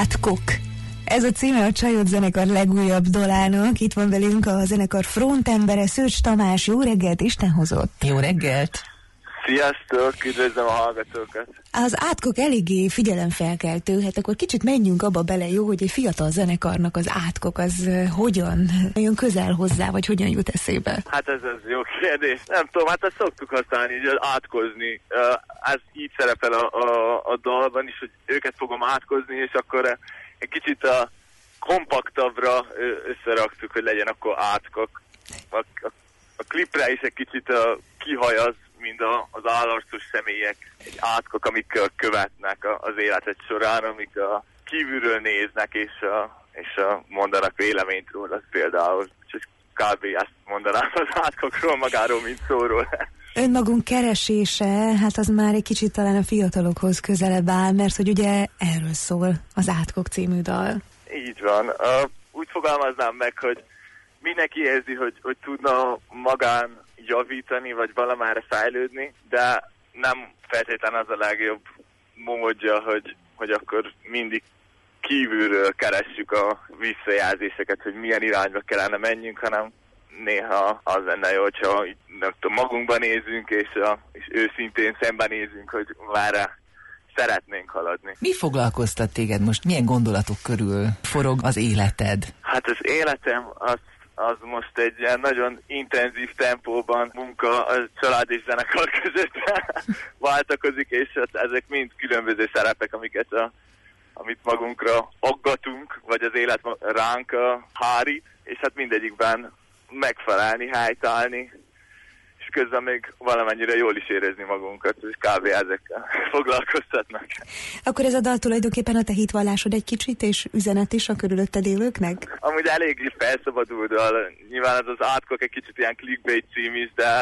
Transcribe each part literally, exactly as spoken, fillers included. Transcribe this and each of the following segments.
Átkok. Ez a címe a Csajod zenekar legújabb dalának. Itt van velünk a zenekar frontembere, Szőcs Tamás. Jó reggelt, Isten hozott! Jó reggelt! Sziasztok, üdvözlöm a hallgatókat! Az Átkok eléggé figyelemfelkeltő, hát akkor kicsit menjünk abba bele, jó, hogy egy fiatal zenekarnak az Átkok az hogyan jön közel hozzá, vagy hogyan jut eszébe? Hát ez az jó kérdés. Nem tudom, hát ezt szoktuk használni, így átkozni. Ez így szerepel a, a, a dalban is, hogy őket fogom átkozni, és akkor egy kicsit a kompaktabbra összeraktuk, hogy legyen akkor Átkok. A, a, a klipre is egy kicsit a, kihajaz, mint a, az állarcos személyek, egy átkok, amik követnek a, az életet során, amik a kívülről néznek, és, a, és a mondanak véleményt róla, az például. És kb. Ezt mondanám az átkokról magáról, mint szóról. Önmagunk keresése, hát az már egy kicsit talán a fiatalokhoz közelebb áll, mert hogy ugye erről szól az Átkok című dal. Így van. Uh, úgy fogalmaznám meg, hogy mindenki érzi, hogy, hogy tudna magán javítani, vagy valamára fejlődni, de nem feltétlenül az a legjobb módja, hogy, hogy akkor mindig kívülről keressük a visszajelzéseket, hogy milyen irányba kellene menjünk, hanem néha az lenne jó, hogyha nem tudom, magunkban nézünk, és, a, és őszintén szembenézünk, hogy már szeretnénk haladni. Mi foglalkoztat téged most? Milyen gondolatok körül forog az életed? Hát az életem az az most egy ilyen nagyon intenzív tempóban munka a család és zenekar között váltakozik, és ezek mind különböző szerepek, amiket a, amit magunkra aggatunk, vagy az élet ránk hárít, és hát mindegyikben megfelelni, helytállni, és közben még valamennyire jól is érezni magunkat, és kb. Ezekkel foglalkoztatnak. Akkor ez a dal tulajdonképpen a te hitvallásod egy kicsit, és üzenet is a körülötted élőknek? Amúgy eléggé felszabadul dal. Nyilván ez az Átkok egy kicsit ilyen clickbait cím is, de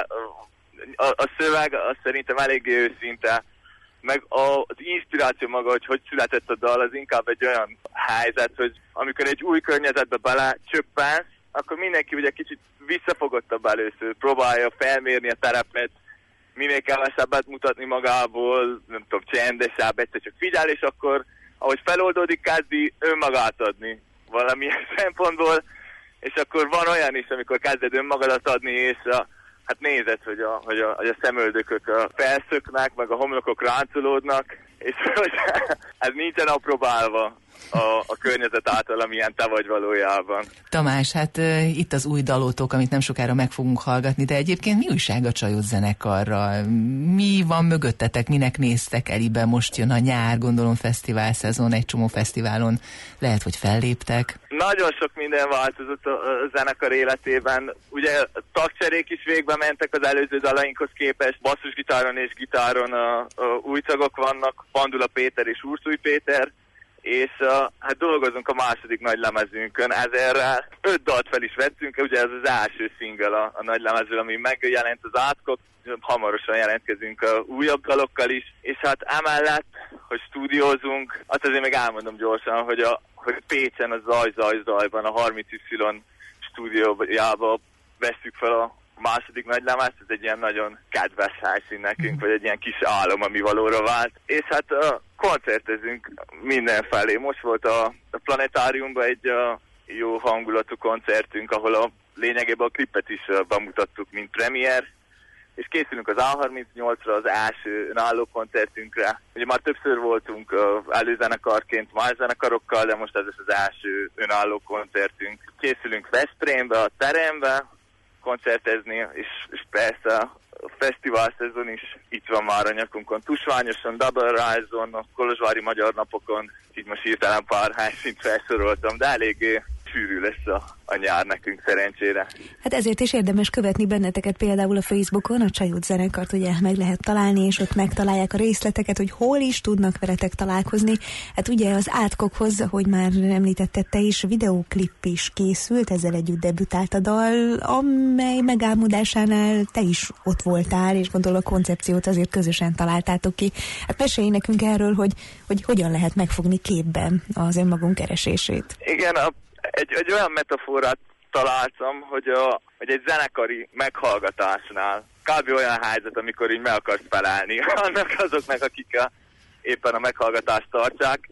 a, a szöveg az szerintem eléggé őszinte, meg a, az inspiráció maga, hogy hogy született a dal, az inkább egy olyan helyzet, hogy amikor egy új környezetbe bele csöppensz, akkor mindenki ugye kicsit visszafogottabb először, próbálja felmérni a terepet, minél kevesebbet mutatni magából, nem tudom, csendesebb, egyszer csak figyel, és akkor, ahogy feloldódik, kezdi önmagát adni valamilyen szempontból, és akkor van olyan is, amikor kezded önmagadat adni, és a, hát nézed, hogy a, hogy a, hogy a szemöldökök felszöknek, meg a homlokok ráncolódnak, és hogy ez nincsen apróbálva a, a környezet által, amilyen te vagy valójában. Tamás, hát uh, itt az új dalótok, amit nem sokára meg fogunk hallgatni, de egyébként mi újság a Csajod zenekarral? Mi van mögöttetek, minek néztek elébe? Most jön a nyár, gondolom fesztivál szezon, egy csomó fesztiválon lehet, hogy felléptek. Nagyon sok minden változott a, a zenekar életében. Ugye tagcserék is végbe mentek az előző dalainkhoz képest. Basszusgitáron és gitáron a, a új tagok vannak, Pandula Péter és Úrszúj Péter, és uh, hát dolgozunk a második nagy lemezünkön, ezerrel öt dalt fel is vettünk, ugye ez az első single a, a nagy lemezről, ami megjelent az Átkok, hamarosan jelentkezünk a újabb dalokkal is, és hát emellett, hogy stúdiózunk, azt azért meg elmondom gyorsan, hogy, a, hogy Pécsen a Zaj Zaj Zajban, a harminc Y stúdiójába vesszük fel a második nagy lemezt, ez egy ilyen nagyon kedves helyszín nekünk, vagy egy ilyen kis álom, ami valóra vált. És hát uh, koncertezünk mindenfelé. Most volt a, a Planetáriumban egy uh, jó hangulatú koncertünk, ahol a lényegében a klipet is uh, bemutattuk, mint premier, és készülünk az A harmincnyolcra, az első önálló koncertünkre. Ugye már többször voltunk uh, előzenekarként más zenekarokkal, de most ez az első önálló koncertünk. Készülünk Veszprémbe, a terembe, koncertezni, és, és persze a fesztivál szezon is itt van már a nyakunkon. Tusványoson, Double Rise-on, a Kolozsvári Magyar Napokon, így most hirtelen pár helyszínt felsoroltam, de eléggé sűrű lesz a, a nyár nekünk szerencsére. Hát ezért is érdemes követni benneteket például a Facebookon, a Csajod zenekart ugye meg lehet találni, és ott megtalálják a részleteket, hogy hol is tudnak veletek találkozni. Hát ugye az Átkokhoz, hogy már említetted te is, videóklip is készült, ezzel együtt debütált a dal, amely megálmodásánál te is ott voltál, és gondolom a koncepciót azért közösen találtátok ki. Hát mesélj nekünk erről, hogy, hogy hogyan lehet megfogni képben az önmagunk keresését. Igen, a Egy, egy olyan metaforát találtam, hogy, a, hogy egy zenekari meghallgatásnál kb. Olyan helyzet, amikor így meg akarsz felelni annak azoknak, akik a, éppen a meghallgatást tartják,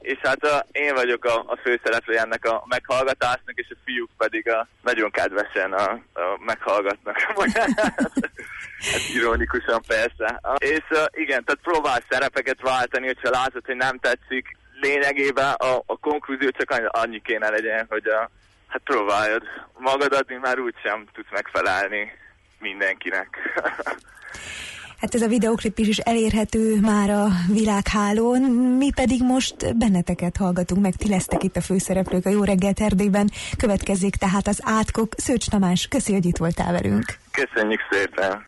és hát a, én vagyok a, a főszereplő ennek a meghallgatásnak, és a fiúk pedig a, nagyon kedvesen a, a meghallgatnak. Hát ironikusan persze. És uh, igen, tehát próbál szerepeket váltani, hogyha látod, hogy nem tetszik. Lényegében a, a konklúzió csak annyi, annyi kéne legyen, hogy a, hát próbáljad magad adni, már úgysem tudsz megfelelni mindenkinek. Hát ez a videóklip is elérhető már a világhálón, mi pedig most benneteket hallgatunk meg, ti lesztek itt a főszereplők a Jó reggelt Erdélyben. Következzék tehát az Átkok. Szőcs Tamás, köszi, hogy itt voltál velünk. Köszönjük szépen!